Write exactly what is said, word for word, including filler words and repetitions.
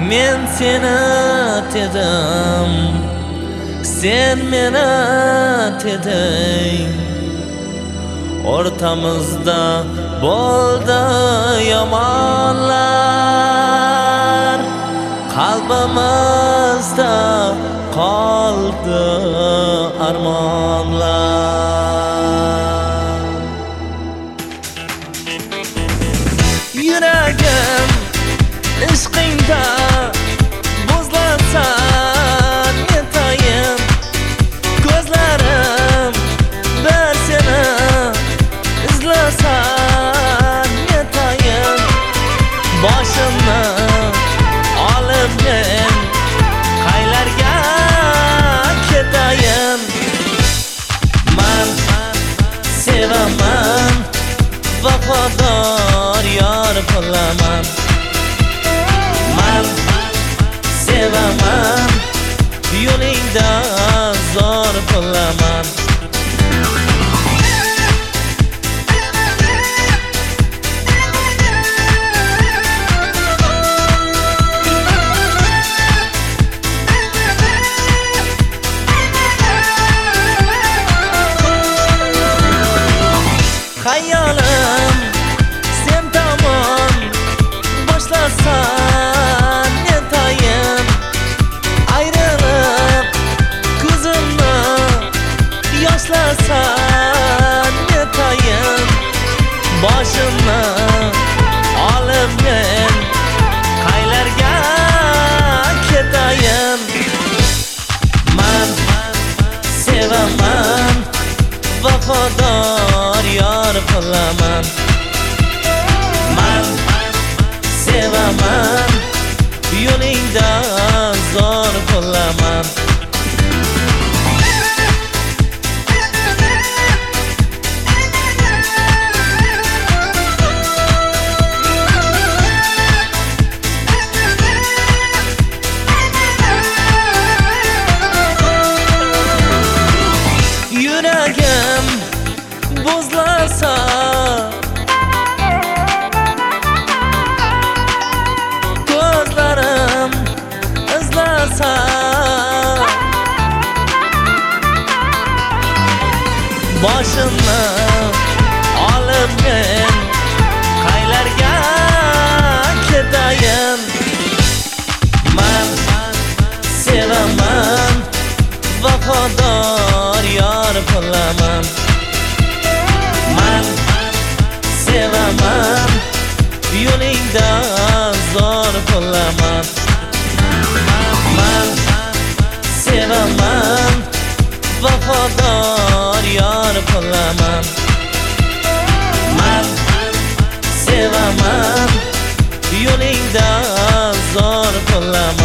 Men seni dedim, sen meni deding. O'rtamizda bo'ldi yomonlar, qalbimizda qoldi armonlar. Yuragim ishqingda buzlasan netayim, ko'zlarim bir seni izlasan netayim. Boshimni olib men qaylarga ketayim. Man sevaman, vafodor yor bo'laman. Man sevaman, yo'lingda zor bo'laman. Hayolim sen tomon boshlasan netayim. Ayrilib ko'zimni yoshlasan netayim. Boshimni olib men qaylarga ketayim. Man sevaman, vafodor yor bo'laman. Man sevaman, yo'lingda zor bo'laman. Yuragim buzlasa, ko'zlarim izlasa, boshimni olib men qaylarga ketayim. Man sevaman, vafodor yor bo'laman. Man sevaman, yo'lingda zor bo'laman. Man sevaman, vafodor yor bo'laman. Man sevaman, yo'lingda zor bo'laman.